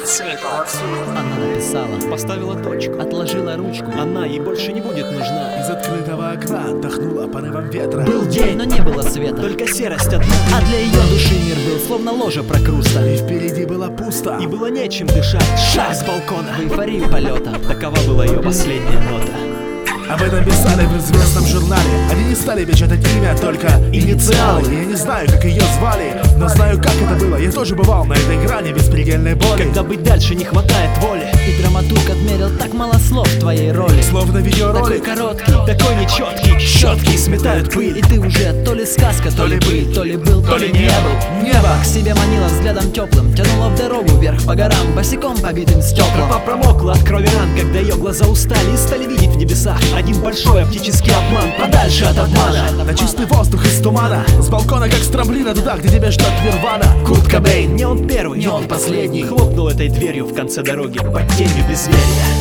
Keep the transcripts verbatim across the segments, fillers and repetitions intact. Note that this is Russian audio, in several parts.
Она написала, Поставила точку. отложила ручку. Она ей больше не будет нужна. Из открытого окна отдохнула порывом ветра. Был день, но не было света. Только серость одна. А для ее души мир был словно ложа прокруста. И впереди было пусто. И было нечем дышать. Шаг с балкона. В эйфорию полета. Такова была ее последняя нота. Об этом писали в известном журнале. Они не стали печатать имя, только инициалы. Я не знаю, как ее звали, но знаю, как это было. Я тоже бывал на этой грани беспредельной боли. Когда быть дальше не хватает воли. И драматург отмерил так мало слов в твоей роли. Словно Такой видеоролик. короткий, Такой нечеткий. Щетки сметают пыль. и ты уже то ли сказка, то ли быль, то ли был, то ли не был. Небо. К себе манила взглядом теплым, тянула в дорогу вверх по горам, босиком побитым стеклом. Тропа промокла от крови ран, когда ее глаза устали и стали видеть в небесах один большой оптический обман. Подальше от обмана. На чистый воздух из тумана. С балкона, как с трамплина, туда, где тебя ждет нирвана. Курт Кобейн, не он первый, Не он последний. хлопнул этой дверью в конце дороги под тенью безверия.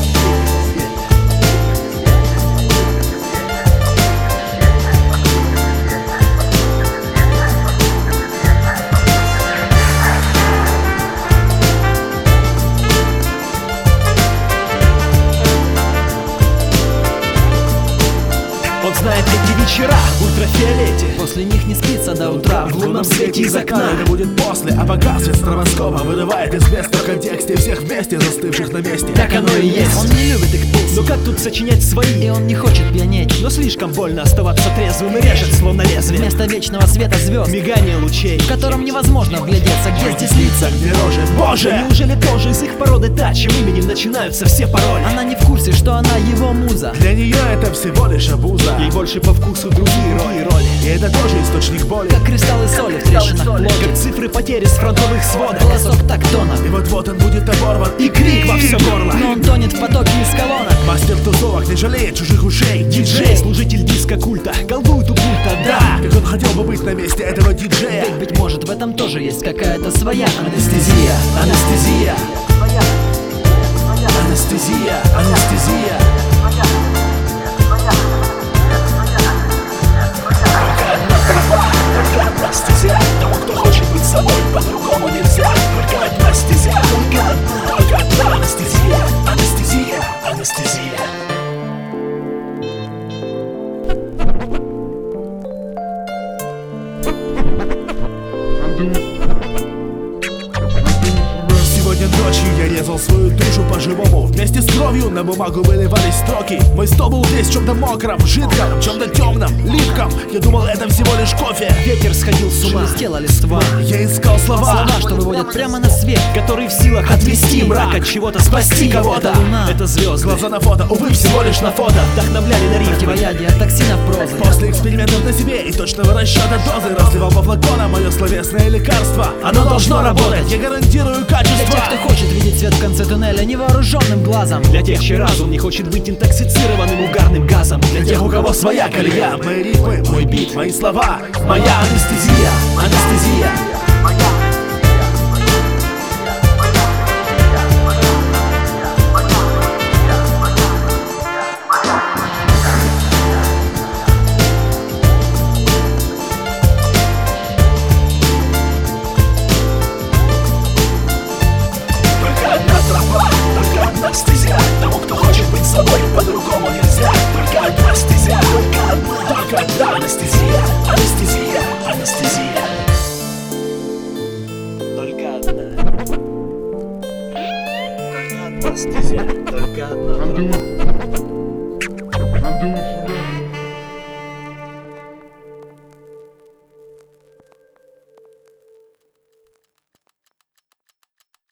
Он знает эти вечера в ультрафиолете. После них не спится до утра. В лунном свете из окна. Это будет после, а пока свет стробоскопа выдавает из места в контексте всех вместе застывших на месте. Так оно и есть. Он не любит их песни, Но как тут сочинять и свои? он не хочет пьянеть. Но слишком больно оставаться трезвым и режет, словно лезвие. Вместо вечного света звезд, Мигание лучей. в котором невозможно вглядеться, где здесь лица. Где рожи? Боже, Боже! неужели тоже из их породы та, чьим именем начинаются все пароли? Она не в курсе, что она его муза. Для нее это всего лишь обуза. Ей больше по вкусу другие роли, роли. И это тоже источник боли. Как кристаллы соли в трещинах Как плоти. цифры потери с фронтовых сводов. Голосок так тонок, И вот-вот он будет оборван. И крик во все горло. но он тонет в потоке из колонок. Мастер тусовок не жалеет чужих ушей. Диджей, служитель диско-культа, колдует у пульта, да. Как он хотел бы быть на месте этого диджея. Ведь, быть может, в этом тоже есть какая-то своя анестезия. Анестезия. Анестезия. Анестезия. Анестезия. Тому, кто хочет быть собой, по-другому нельзя. Только одна стезя. Только одна. Только одна анестезия. Анестезия. Анестезия. Сегодня ночью я резал свою душу по-живому. Вместе с кровью на бумагу выливались строки. Мой стол был весь в чем-то мокром, жидком, чем-то темном, липком. Я думал, это всего лишь кофе. Ветер сходил с ума, Шелестела листва. тьма, Я искал слова. Слова, что выводят прямо на свет. который в силах отвести мрак от чего-то, спасти кого-то. Это луна. Это звезды. Глаза на фото, увы, всего лишь на фото. Вдохновляли на рифмы. Противоядие от токсинов прозы. После экспериментов на себе и точного расчета дозы разливал по флаконам мое словесное лекарство. Оно должно работать, я гарантирую Для качество. тех, кто хочет видеть свет в конце туннеля невооруженным глазом. Для тех, чей разум не хочет быть интоксицированным угарным газом. Для тех, у кого своя колея. Мои рифмы, мой бит, мои слова, моя анестезия, анестезия. Только одна тропа, только одна стезя. Тому, кто хочет быть собой, по-другому нельзя. Только одна стезя, только одна, только одна анестезия, анестезия, анестезия. Только одна. Только одна стезя, только одна.